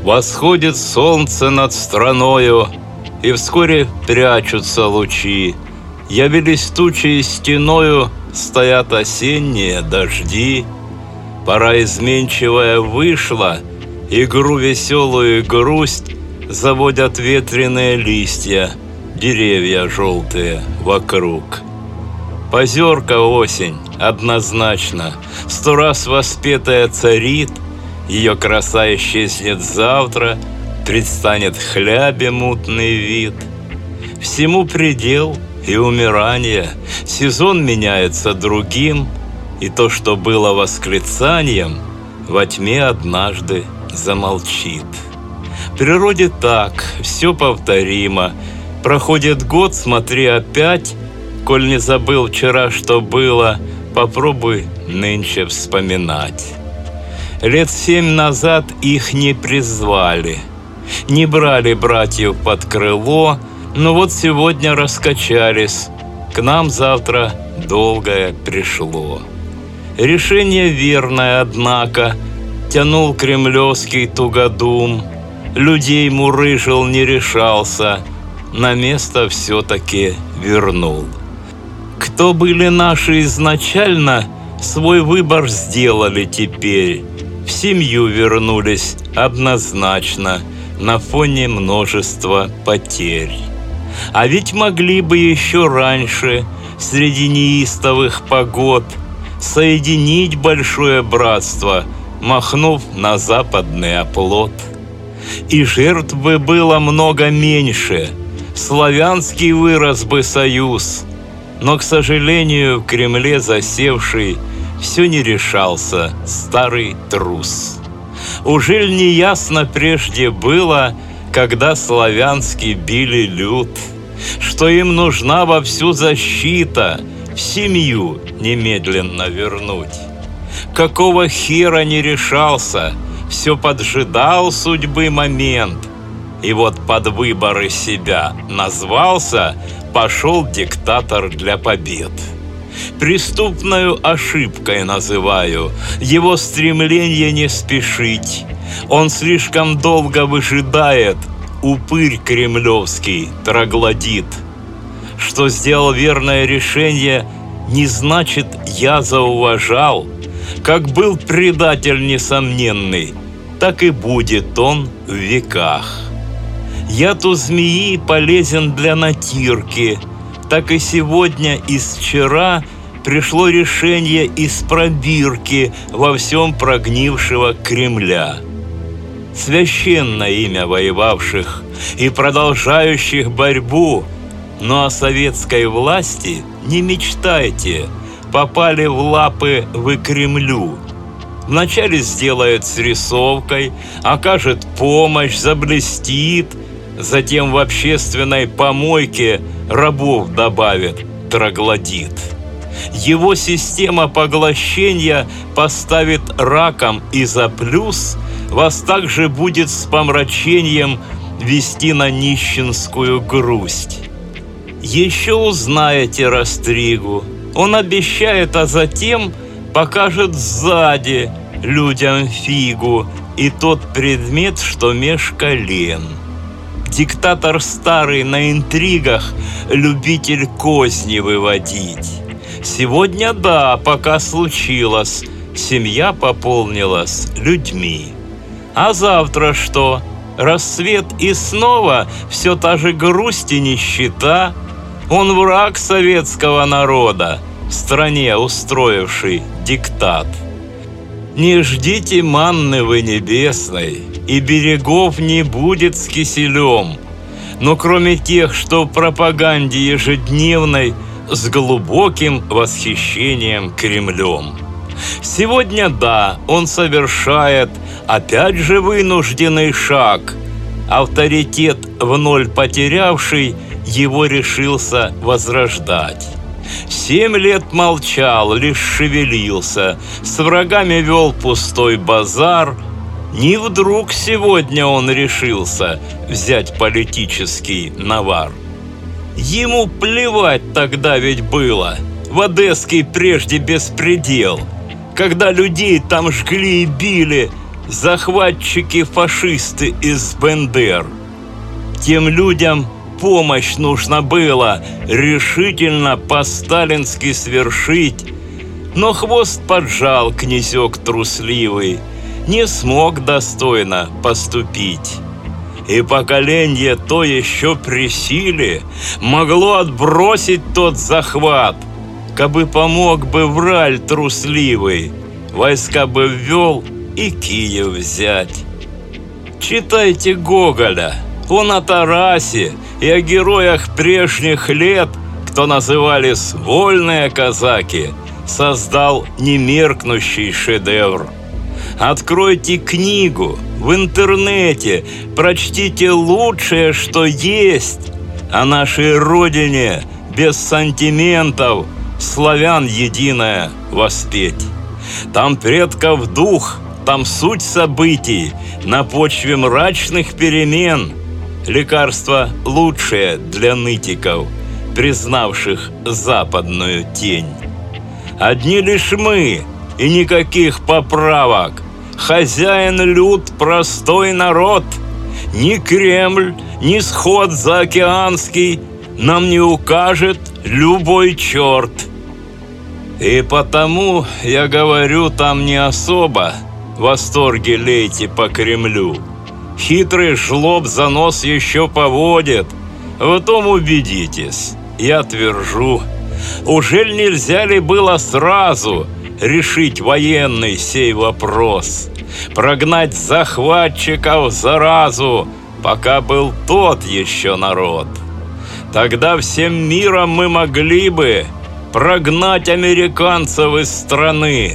Восходит солнце над страною, и вскоре прячутся лучи. Явились тучи, и стеною стоят осенние дожди. Пора изменчивая вышла, игру веселую и грусть заводят ветреные листья, деревья желтые вокруг. Позерка осень однозначно 100 раз воспетая царит, ее краса исчезнет завтра, предстанет хлябе мутный вид. Всему предел и умирание, сезон меняется другим, и то, что было восклицанием, во тьме однажды замолчит. В природе так, все повторимо. Проходит год, смотри опять. Коль не забыл вчера, что было, попробуй нынче вспоминать. Лет 7 назад их не призвали, не брали братьев под крыло, но вот сегодня раскачались, к нам завтра долгое пришло. Решение верное, однако, тянул кремлевский тугодум, людей мурыжил, не решался, на место все-таки вернул. Кто были наши изначально, свой выбор сделали теперь, в семью вернулись однозначно на фоне множества потерь. А ведь могли бы еще раньше, среди неистовых погод, соединить большое братство, махнув на западный оплот. И жертв бы было много меньше, славянский вырос бы союз, но, к сожалению, в Кремле засевший все не решался старый трус. Ужель не ясно прежде было, когда славянский били люд, что им нужна вовсю защита, в семью немедленно вернуть? Какого хера не решался, все поджидал судьбы момент, и вот под выборы себя назвался, пошел диктатор для побед. Преступною ошибкой называю его стремление не спешить. Он слишком долго выжидает, упырь кремлевский троглодит. Что сделал верное решение, не значит, я зауважал. Как был предатель несомненный, так и будет он в веках. Яд у змеи полезен для натирки, так и сегодня из вчера пришло решение из пробирки во всем прогнившего Кремля. Священное имя воевавших и продолжающих борьбу, но о советской власти не мечтайте, попали в лапы вы Кремлю. Вначале сделает с рисовкой, окажет помощь, заблестит, затем в общественной помойке рабов добавит, троглодит. Его система поглощения поставит раком, и за плюс вас также будет с помрачением вести на нищенскую грусть. Еще узнаете Растригу, он обещает, а затем покажет сзади людям фигу и тот предмет, что меж колен. Диктатор старый на интригах, любитель козни выводить. Сегодня да, пока случилось, семья пополнилась людьми. А завтра что? Рассвет и снова все та же грусть и нищета. Он враг советского народа, в стране устроивший диктат. Не ждите манны вы небесной, и берегов не будет с киселем. Но кроме тех, что в пропаганде ежедневной с глубоким восхищением Кремлем. Сегодня да, он совершает опять же вынужденный шаг. Авторитет в ноль потерявший его решился возрождать. 7 лет молчал, лишь шевелился, с врагами вел пустой базар. Не вдруг сегодня он решился взять политический навар. Ему плевать тогда ведь было, в Одесский прежде беспредел, когда людей там жгли и били, захватчики-фашисты из Бендер. Тем людям помощь нужно было решительно по-сталински свершить, но хвост поджал князек трусливый, не смог достойно поступить. И поколение то еще при силе могло отбросить тот захват, кабы помог бы враль трусливый, войска бы ввел и Киев взять. Читайте Гоголя, он о Тарасе и о героях прежних лет, кто назывались вольные казаки, создал немеркнущий шедевр. Откройте книгу в интернете, прочтите лучшее, что есть, о нашей родине без сантиментов славян единое воспеть. Там предков дух, там суть событий на почве мрачных перемен. Лекарство лучшее для нытиков, признавших западную тень. Одни лишь мы и никаких поправок. Хозяин люд простой народ. Ни Кремль, ни сход заокеанский нам не укажет любой черт. И потому, я говорю, там не особо восторги лейте по Кремлю. Хитрый жлоб за нос еще поводит. В том убедитесь, я твержу. Ужель нельзя ли было сразу решить военный сей вопрос, прогнать захватчиков заразу, пока был тот еще народ? Тогда всем миром мы могли бы прогнать американцев из страны,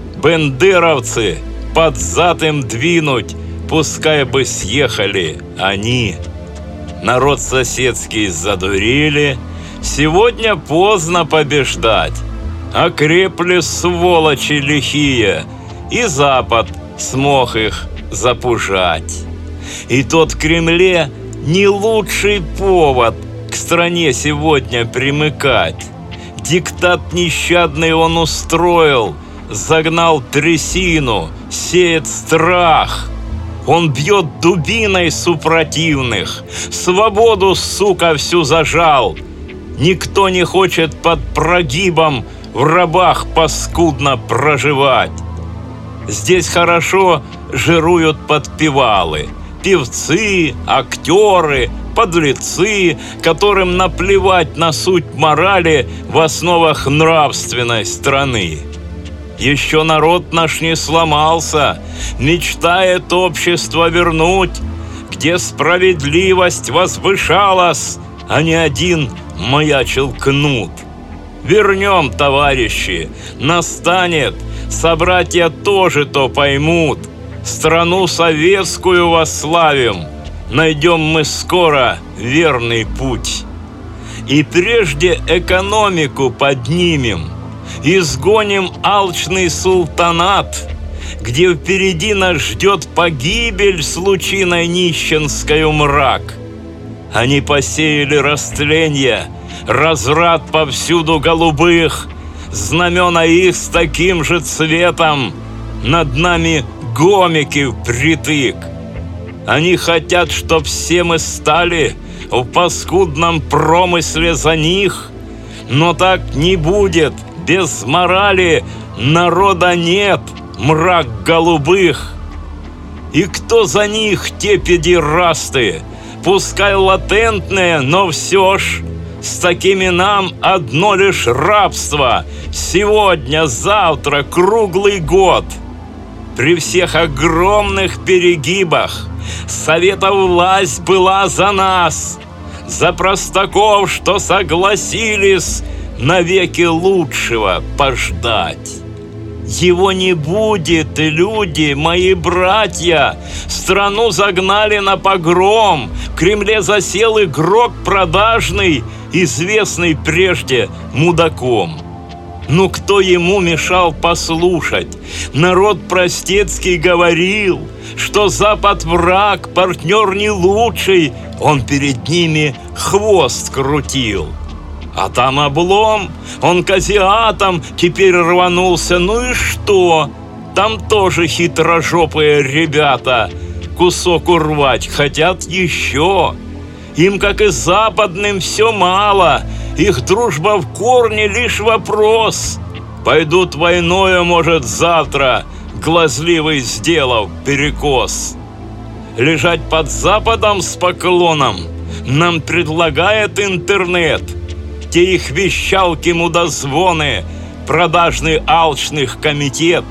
бендеровцы под зад им двинуть, пускай бы съехали они. Народ соседский задурили, сегодня поздно побеждать. Окрепли сволочи лихие, и Запад смог их запужать. И тот Кремле не лучший повод к стране сегодня примыкать. Диктат нещадный он устроил, загнал трясину, сеет страх. Он бьет дубиной супротивных, свободу, сука, всю зажал. Никто не хочет под прогибом в рабах паскудно проживать. Здесь хорошо жируют подпевалы, певцы, актеры, подлецы, которым наплевать на суть морали в основах нравственной страны. Еще народ наш не сломался, мечтает общество вернуть, где справедливость возвышалась, а не один маячил кнут. Вернем, товарищи, настанет, собратья тоже то поймут. Страну советскую восславим, найдем мы скоро верный путь. И прежде экономику поднимем, изгоним алчный султанат, где впереди нас ждет погибель с лучиной нищенскою мрак. Они посеяли растление, разврат повсюду голубых, знамена их с таким же цветом, над нами гомики впритык. Они хотят, чтоб все мы стали в паскудном промысле за них, но так не будет, без морали народа нет, мрак голубых. И кто за них те педерасты, пускай латентные, но все ж с такими нам одно лишь рабство, сегодня, завтра, круглый год. При всех огромных перегибах Совета власть была за нас, за простаков, что согласились навеки лучшего пождать. Его не будет, люди, мои братья, страну загнали на погром, в Кремле засел игрок продажный, известный прежде мудаком. Ну кто ему мешал послушать? Народ простецкий говорил, что Запад враг, партнер не лучший, он перед ними хвост крутил. А там облом, он к азиатам теперь рванулся, ну и что? Там тоже хитрожопые ребята кусок урвать хотят еще. Им, как и западным, все мало. Их дружба в корне лишь вопрос. Пойдут войною, может, завтра, глазливый сделав перекос. Лежать под Западом с поклоном нам предлагает интернет. Те их вещалки мудозвоны, продажный алчных комитет.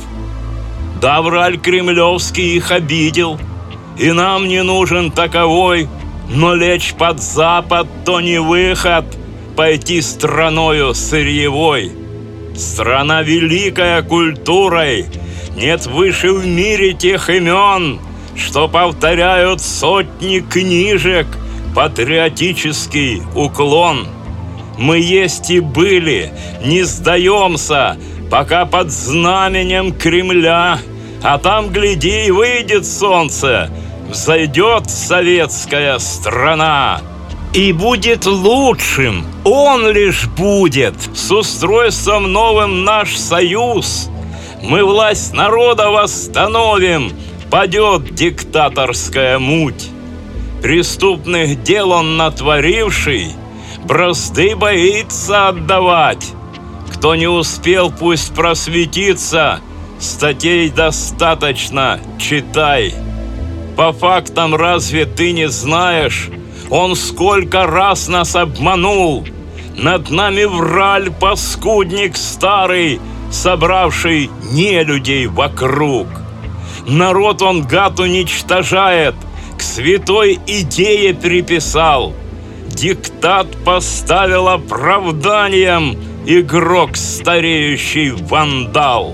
Да, враль кремлевский их обидел, и нам не нужен таковой, но лечь под Запад то не выход, пойти страною сырьевой. Страна великая культурой, нет выше в мире тех имен, что повторяют сотни книжек патриотический уклон. Мы есть и были, не сдаемся, пока под знаменем Кремля, а там, гляди, и выйдет солнце, взойдет советская страна. И будет лучшим, он лишь будет, с устройством новым наш союз. Мы власть народа восстановим, падет диктаторская муть. Преступных дел он натворивший, бразды боится отдавать. Кто не успел, пусть просветится, статей достаточно, читай. По фактам разве ты не знаешь, он сколько раз нас обманул? Над нами враль паскудник старый, собравший нелюдей вокруг. Народ он, гад, уничтожает, к святой идее приписал. Диктат поставил оправданием игрок стареющий вандал.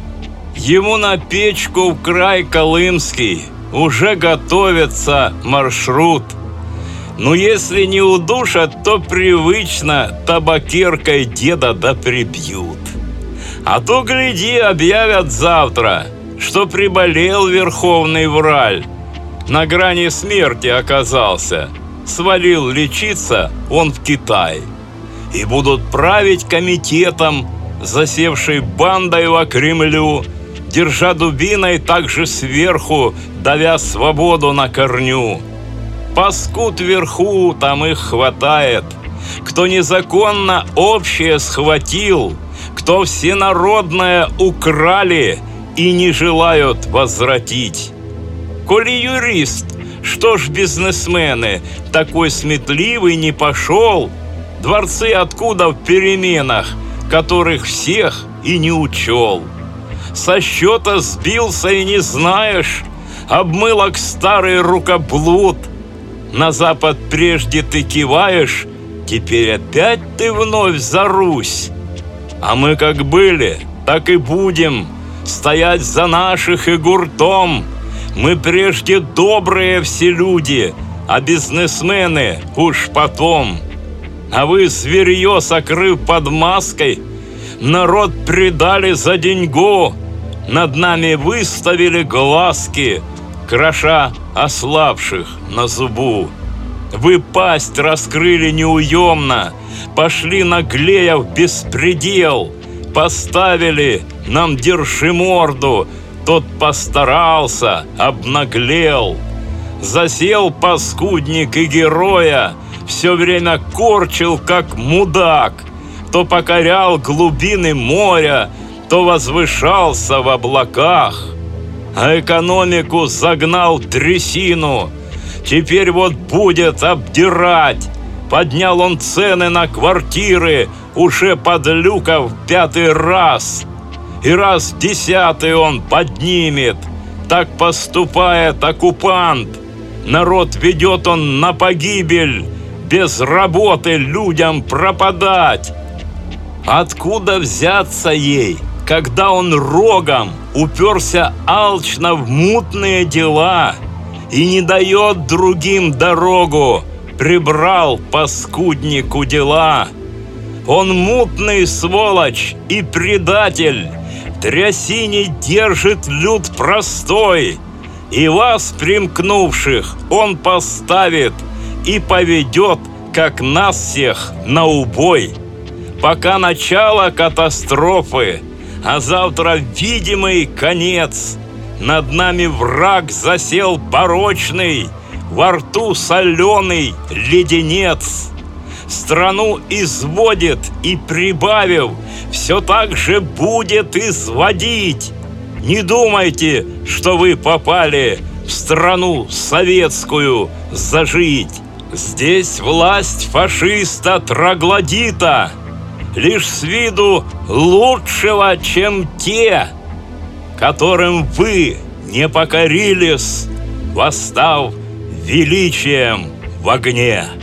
Ему на печку в край Колымский уже готовится маршрут. Но если не удушат, то привычно табакеркой деда да прибьют. А то, гляди, объявят завтра, что приболел верховный враль, на грани смерти оказался, свалил лечиться он в Китай. И будут править комитетом, засевшей бандой во Кремлю, держа дубиной также сверху, давя свободу на корню. Паскуд вверху, там их хватает. Кто незаконно общее схватил, кто всенародное украли и не желают возвратить. Коли юрист, что ж бизнесмены, такой сметливый не пошел? Дворцы откуда в переменах, которых всех и не учел? Со счета сбился и не знаешь, обмылок старый рукоблуд. На Запад прежде ты киваешь, теперь опять ты вновь за Русь. А мы как были, так и будем стоять за наших и гуртом. Мы прежде добрые все люди, а бизнесмены уж потом. А вы, зверье, сокрыв под маской, народ предали за деньгу, над нами выставили глазки, кроша ослабших на зубу. Вы пасть раскрыли неуемно, пошли наглея в беспредел, поставили нам держи морду, тот постарался, обнаглел. Засел паскудник и героя, все время корчил, как мудак, то покорял глубины моря, то возвышался в облаках. А экономику загнал в трясину, теперь вот будет обдирать. Поднял он цены на квартиры уже под люков 5-й раз. И раз 10-й он поднимет. Так поступает оккупант. Народ ведет он на погибель, без работы людям пропадать. Откуда взяться ей, когда он рогом уперся алчно в мутные дела и не дает другим дорогу, прибрал паскуднику дела? Он мутный сволочь и предатель, в трясине держит люд простой, и вас, примкнувших, он поставит и поведет, как нас всех, на убой. Пока начало катастрофы, а завтра видимый конец. Над нами враг засел порочный, во рту соленый леденец. Страну изводит и, прибавив, все так же будет изводить. Не думайте, что вы попали в страну советскую зажить. Здесь власть фашиста-троглодита лишь с виду лучшего, чем те, которым вы не покорились, восстав величием в огне.